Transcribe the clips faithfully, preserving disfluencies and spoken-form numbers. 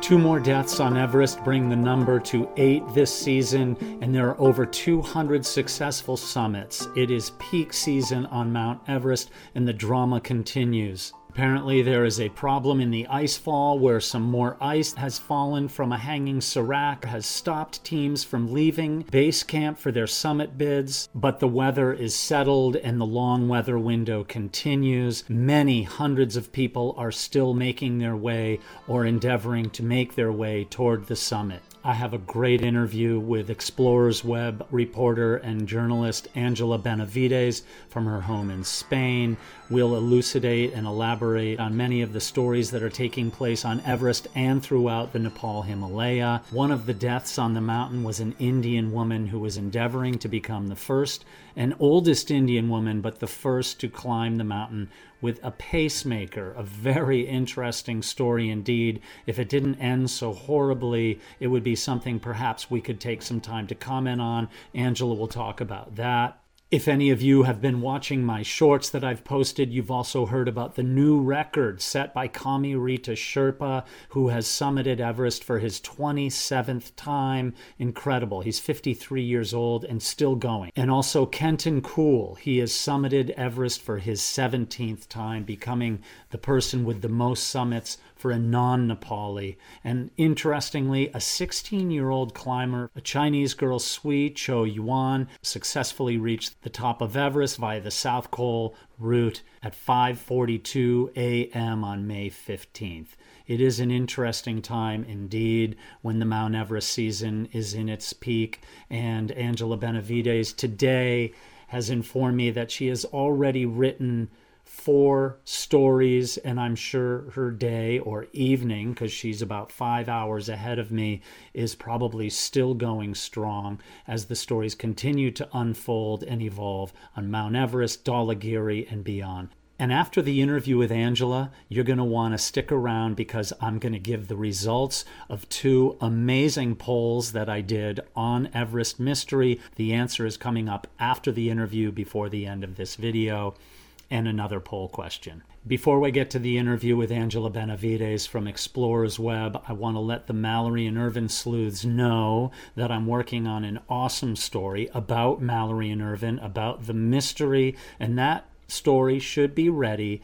Two more deaths on Everest bring the number to eight this season, and there are over two hundred successful summits. It is peak season on Mount Everest, and the drama continues. Apparently there is a problem in the ice fall where some more ice has fallen from a hanging serac, has stopped teams from leaving base camp for their summit bids, but the weather is settled and the long weather window continues. Many hundreds of people are still making their way or endeavoring to make their way toward the summit. I have a great interview with Explorers Web reporter and journalist Angela Benavides from her home in Spain. We'll elucidate and elaborate on many of the stories that are taking place on Everest and throughout the Nepal Himalaya. One of the deaths on the mountain was an Indian woman who was endeavoring to become the first and oldest Indian woman, but the first to climb the mountain with a pacemaker. A very interesting story indeed. If it didn't end so horribly, it would be something perhaps we could take some time to comment on. Angela will talk about that. If any of you have been watching my shorts that I've posted, you've also heard about the new record set by Kami Rita Sherpa, who has summited Everest for his twenty-seventh time. Incredible. He's fifty-three years old and still going. And also Kenton Kuhl. He has summited Everest for his seventeenth time, becoming the person with the most summits for a non-Nepali. And interestingly, a sixteen-year-old climber, a Chinese girl, Sui Cho Yuan, successfully reached the top of Everest via the South Col route at five forty-two a.m. on May fifteenth. It is an interesting time indeed when the Mount Everest season is in its peak, and Angela Benavides today has informed me that she has already written four stories, and I'm sure her day or evening, because she's about five hours ahead of me, is probably still going strong as the stories continue to unfold and evolve on Mount Everest, Dhaulagiri, and beyond. And after the interview with Angela, you're going to want to stick around because I'm going to give the results of two amazing polls that I did on Everest Mystery. The answer is coming up after the interview, before the end of this video, and another poll question. Before we get to the interview with Angela Benavides from Explorers Web, I want to let the Mallory and Irvin sleuths know that I'm working on an awesome story about Mallory and Irvin, about the mystery, and that story should be ready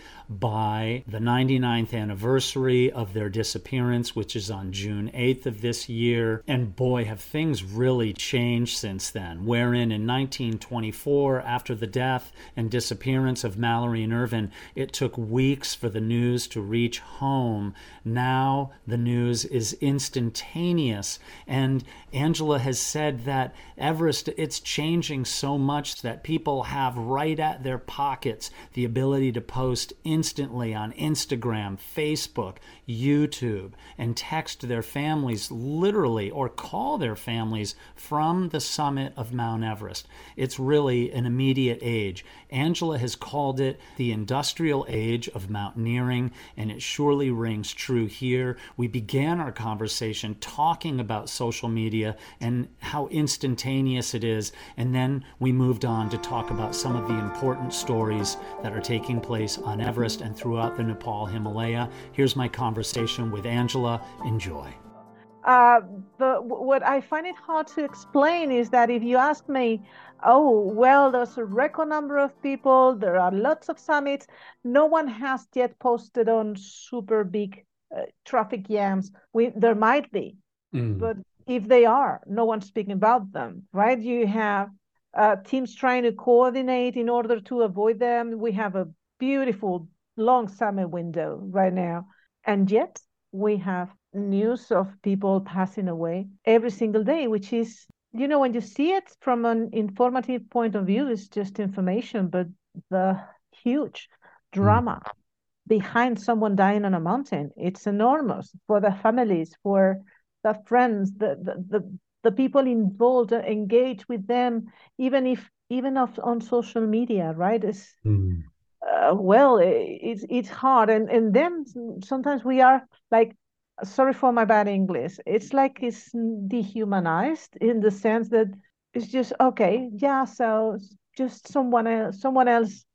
by the ninety-ninth anniversary of their disappearance, which is on June eighth of this year. And boy, have things really changed since then, wherein in nineteen twenty-four, after the death and disappearance of Mallory and Irvin, it took weeks for the news to reach home. Now the news is instantaneous, and Angela has said that Everest, it's changing so much that people have right at their pocket the ability to post instantly on Instagram, Facebook, YouTube, and text their families literally, or call their families from the summit of Mount Everest. It's really an immediate age. Angela has called it the industrial age of mountaineering, and it surely rings true here. We began our conversation talking about social media and how instantaneous it is, and then we moved on to talk about some of the important stories that are taking place on Everest and throughout the Nepal Himalaya. Here's my conversation with Angela. Enjoy. Uh, the, what I find it hard to explain is that if you ask me, oh, well, there's a record number of people, there are lots of summits, no one has yet posted on super big uh, traffic jams. We, there might be, mm. but if they are, no one's speaking about them, right? You have Uh, teams trying to coordinate in order to avoid them. We have a beautiful long summer window right now. And yet we have news of people passing away every single day, which is, you know, when you see it from an informative point of view, it's just information, but the huge drama mm. behind someone dying on a mountain, it's enormous for the families, for the friends, the, the, the the people involved, engage with them, even if even of, on social media, right? It's, mm. uh, well, it, it's it's hard, and and then sometimes we are like, sorry for my bad English, it's like it's dehumanized in the sense that it's just okay, yeah, so just someone else, someone else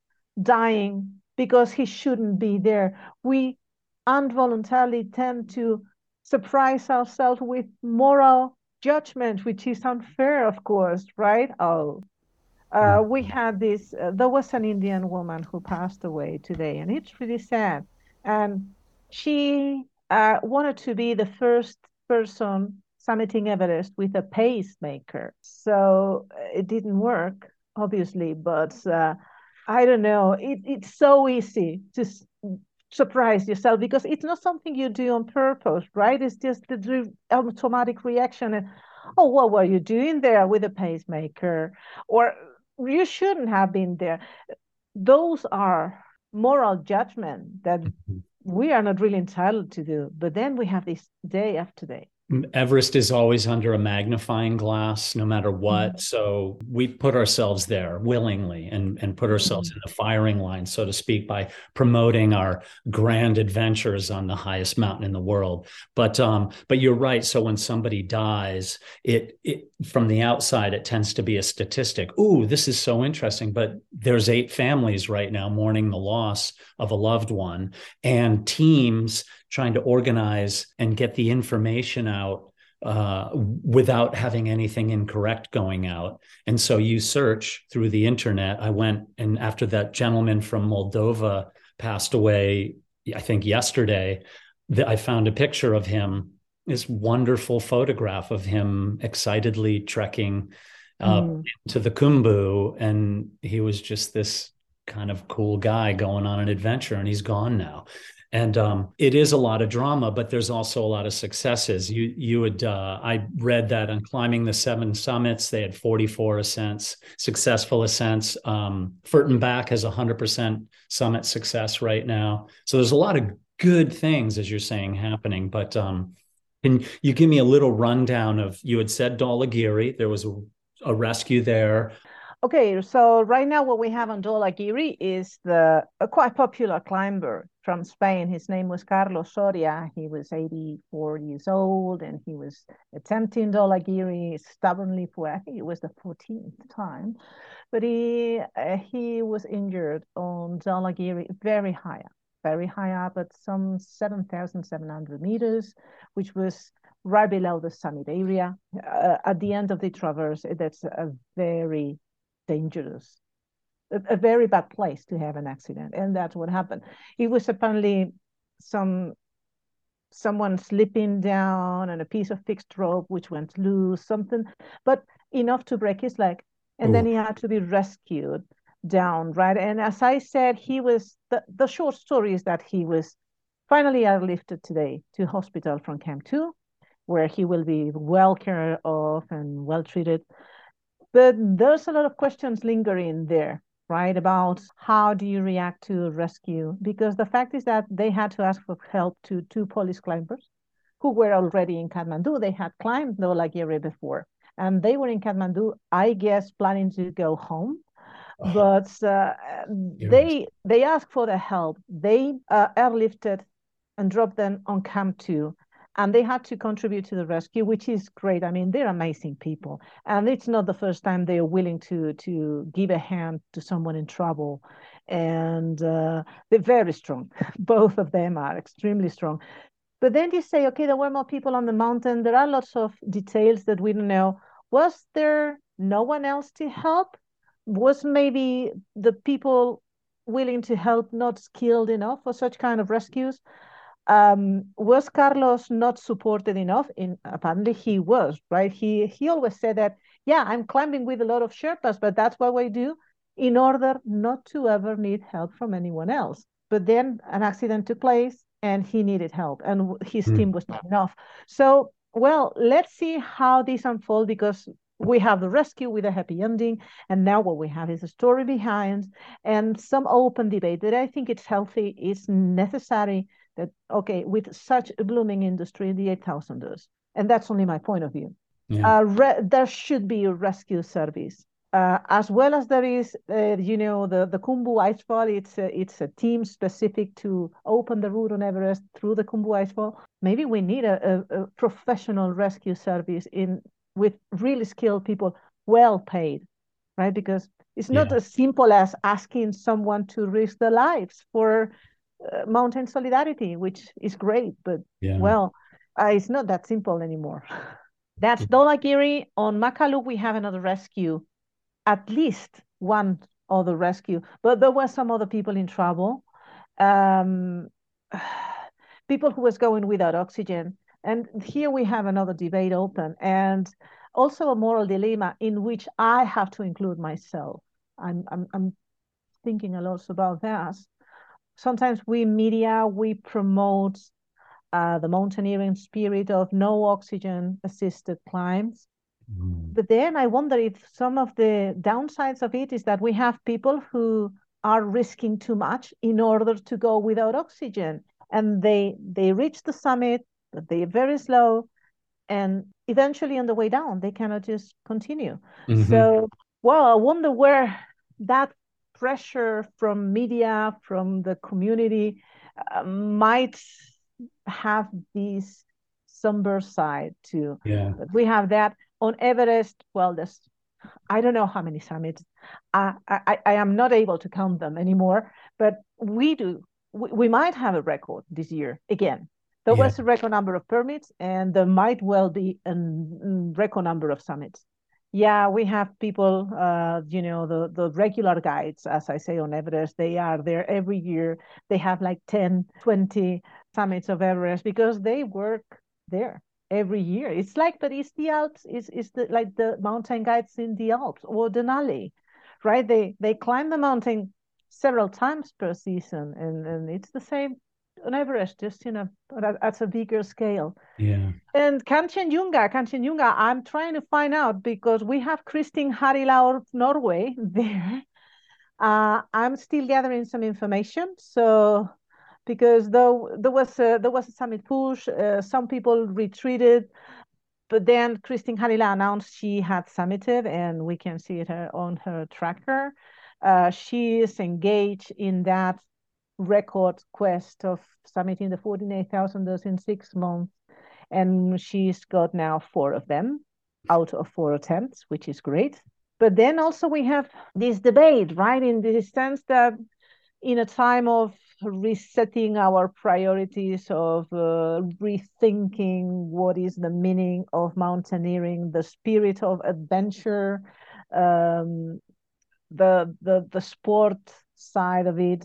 dying because he shouldn't be there. We involuntarily tend to surprise ourselves with moral judgment, which is unfair, of course, right? Oh, uh, we had this, uh, there was an Indian woman who passed away today, and it's really sad. And she uh, wanted to be the first person summiting Everest with a pacemaker. So uh, it didn't work, obviously, but uh, I don't know. It, it's so easy to s- surprise yourself because it's not something you do on purpose, right? It's just the dr- automatic reaction. And, oh, what were you doing there with a pacemaker? Or you shouldn't have been there. Those are moral judgment that we are not really entitled to do. But then we have this day after day. Everest is always under a magnifying glass, no matter what. Mm. So we put ourselves there willingly and, and put ourselves mm. in the firing line, so to speak, by promoting our grand adventures on the highest mountain in the world. But um, but you're right. So when somebody dies, it it from the outside, it tends to be a statistic. Ooh, this is so interesting. But there's eight families right now mourning the loss of a loved one, and teams trying to organize and get the information out uh, without having anything incorrect going out. And so you search through the internet. I went, and after that gentleman from Moldova passed away, I think yesterday, that I found a picture of him, this wonderful photograph of him excitedly trekking uh, mm. to the Khumbu. And he was just this kind of cool guy going on an adventure, and he's gone now. And um, it is a lot of drama, but there's also a lot of successes. You you would uh, I read that on climbing the seven summits, they had forty-four ascents, successful ascents. Um, Furtenbach has one hundred percent summit success right now. So there's a lot of good things, as you're saying, happening. But um, can you give me a little rundown of, you had said Dhaulagiri, there was a, a rescue there. Okay, so right now what we have on Dhaulagiri is the a quite popular climber from Spain. His name was Carlos Soria. He was eighty-four years old, and he was attempting Dhaulagiri stubbornly for, I think it was the fourteenth time. But he uh, he was injured on Dhaulagiri very high up, very high up at some seven thousand seven hundred meters, which was right below the summit area. Uh, at the end of the traverse, that's a very dangerous, a, a very bad place to have an accident, and that's what happened. It was apparently some someone slipping down and a piece of fixed rope which went loose, something, but enough to break his leg, and Ooh. Then he had to be rescued down, right? And as I said, he was the, the short story is that he was finally airlifted today to hospital from Camp two, where he will be well cared of and well treated. But there's a lot of questions lingering there, right? About how do you react to a rescue? Because the fact is that they had to ask for help to two police climbers who were already in Kathmandu. They had climbed Dhaulagiri before, and they were in Kathmandu, I guess, planning to go home. Oh. But uh, they they asked for the help. They uh, airlifted and dropped them on Camp two. And they had to contribute to the rescue, which is great. I mean, they're amazing people. And it's not the first time they're willing to, to give a hand to someone in trouble. And uh, they're very strong. Both of them are extremely strong. But then you say, okay, there were more people on the mountain. There are lots of details that we don't know. Was there no one else to help? Was maybe the people willing to help not skilled enough for such kind of rescues? Um, was Carlos not supported enough? In apparently he was, right? He he always said that, yeah, I'm climbing with a lot of Sherpas, but that's what we do in order not to ever need help from anyone else. But then an accident took place and he needed help, and his mm. team was not enough. So, well, let's see how this unfolds, because we have the rescue with a happy ending, and now what we have is a story behind and some open debate that I think it's healthy, it's necessary. That, okay, with such a blooming industry, the eight thousanders, and that's only my point of view. Yeah. Uh, re- there should be a rescue service, uh, as well as there is, uh, you know, the, the Khumbu Icefall. It's a, it's a team specific to open the route on Everest through the Khumbu Icefall. Maybe we need a, a, a professional rescue service in with really skilled people, well paid, right? Because it's not yeah. as simple as asking someone to risk their lives for Uh, mountain solidarity, which is great, but yeah. well, Uh, it's not that simple anymore. That's Dhaulagiri. On Makalu, we have another rescue, at least one other rescue, but there were some other people in trouble. Um, people who was going without oxygen. And here we have another debate open, and also a moral dilemma in which I have to include myself. I'm, I'm, I'm thinking a lot about that. Sometimes we media, we promote uh, the mountaineering spirit of no oxygen assisted climbs. Mm. But then I wonder if some of the downsides of it is that we have people who are risking too much in order to go without oxygen. And they they reach the summit, but they're very slow. And eventually on the way down, they cannot just continue. Mm-hmm. So, well, I wonder where that pressure from media, from the community, uh, might have this somber side too. Yeah. But we have that on Everest. Well, there's, I don't know how many summits. I, I, I am not able to count them anymore, but we do. We, we might have a record this year again. There yeah. was a record number of permits, and there might well be a record number of summits. Yeah, we have people, uh, you know, the, the regular guides, as I say, on Everest. They are there every year. They have like ten, twenty summits of Everest because they work there every year. It's like, but it's the Alps, it's, it's the, like the mountain guides in the Alps or Denali, right? They they climb the mountain several times per season, and, and it's the same on Everest, just, you know, at, at a bigger scale. Yeah. And Kanchenjunga, Kanchenjunga, I'm trying to find out because we have Kristin Harila of Norway there. Uh, I'm still gathering some information. So, because though there was a, there was a summit push, uh, some people retreated, but then Kristin Harila announced she had summited, and we can see it on her tracker. Uh, she is engaged in that record quest of summiting the forty-eight thousanders in six months, and she's got now four of them out of four attempts, which is great. But then also we have this debate, right, in the sense that in a time of resetting our priorities, of uh, rethinking what is the meaning of mountaineering, the spirit of adventure, um, the the the sport side of it,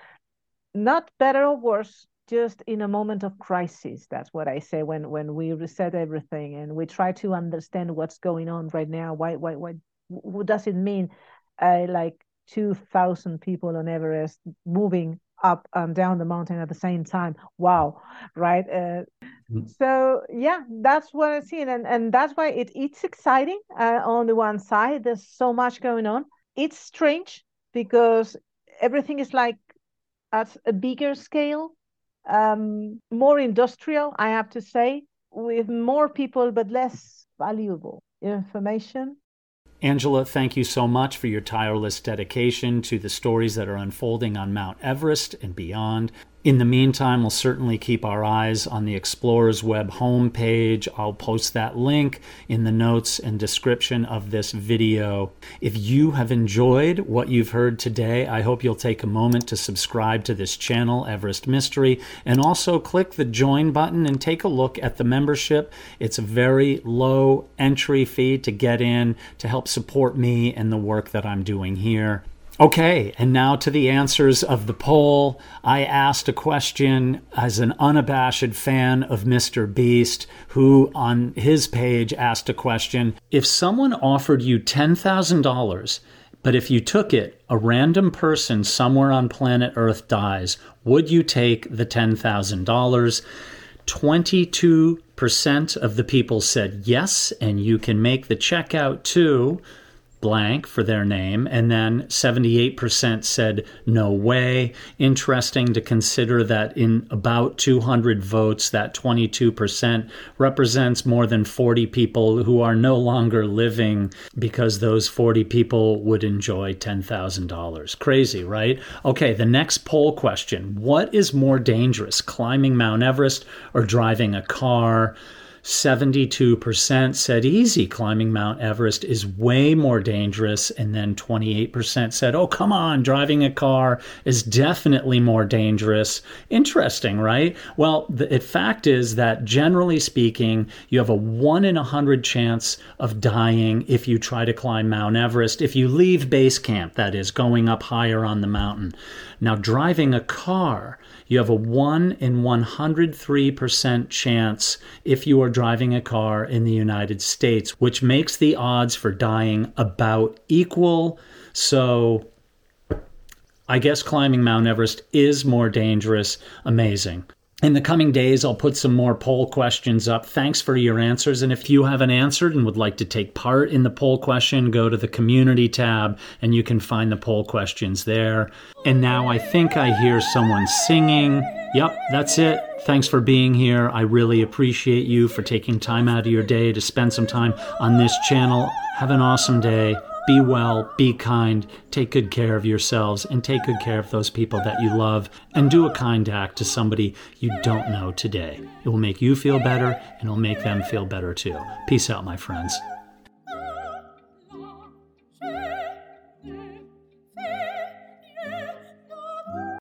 not better or worse, just in a moment of crisis. That's what I say when when we reset everything and we try to understand what's going on right now. Why why why what does it mean? Uh, like two thousand people on Everest moving up and down the mountain at the same time. Wow, right? Uh, mm-hmm. So yeah, that's what I've seen, and and that's why it it's exciting. Uh, on the one side, there's so much going on. It's strange because everything is like at a bigger scale, um, more industrial, I have to say, with more people but less valuable information. Angela, thank you so much for your tireless dedication to the stories that are unfolding on Mount Everest and beyond. In the meantime, we'll certainly keep our eyes on the Explorers Web homepage. I'll post that link in the notes and description of this video. If you have enjoyed what you've heard today, I hope you'll take a moment to subscribe to this channel, Everest Mystery, and also click the join button and take a look at the membership. It's a very low entry fee to get in to help support me and the work that I'm doing here. Okay, and now to the answers of the poll. I asked a question as an unabashed fan of Mister Beast, who on his page asked a question. If someone offered you ten thousand dollars, but if you took it, a random person somewhere on planet Earth dies, would you take the ten thousand dollars? twenty-two percent of the people said yes, and you can make the check out to blank for their name, and then seventy-eight percent said no way. Interesting to consider that in about two hundred votes, that twenty-two percent represents more than forty people who are no longer living, because those forty people would enjoy ten thousand dollars. Crazy, right? Okay, the next poll question. What is more dangerous, climbing Mount Everest or driving a car? seventy-two percent said easy, climbing Mount Everest is way more dangerous. And then twenty-eight percent said, oh, come on, driving a car is definitely more dangerous. Interesting, right? Well, the fact is that generally speaking, you have a one in a hundred chance of dying if you try to climb Mount Everest, if you leave base camp, that is, going up higher on the mountain. Now, driving a car, you have a one in one hundred three percent chance if you are driving a car in the United States, which makes the odds for dying about equal. So I guess climbing Mount Everest is more dangerous. Amazing. In the coming days, I'll put some more poll questions up. Thanks for your answers. And if you haven't answered and would like to take part in the poll question, go to the community tab and you can find the poll questions there. And now I think I hear someone singing. Yep, that's it. Thanks for being here. I really appreciate you for taking time out of your day to spend some time on this channel. Have an awesome day. Be well, be kind, take good care of yourselves, and take good care of those people that you love, and do a kind act to somebody you don't know today. It will make you feel better, and it'll make them feel better too. Peace out, my friends.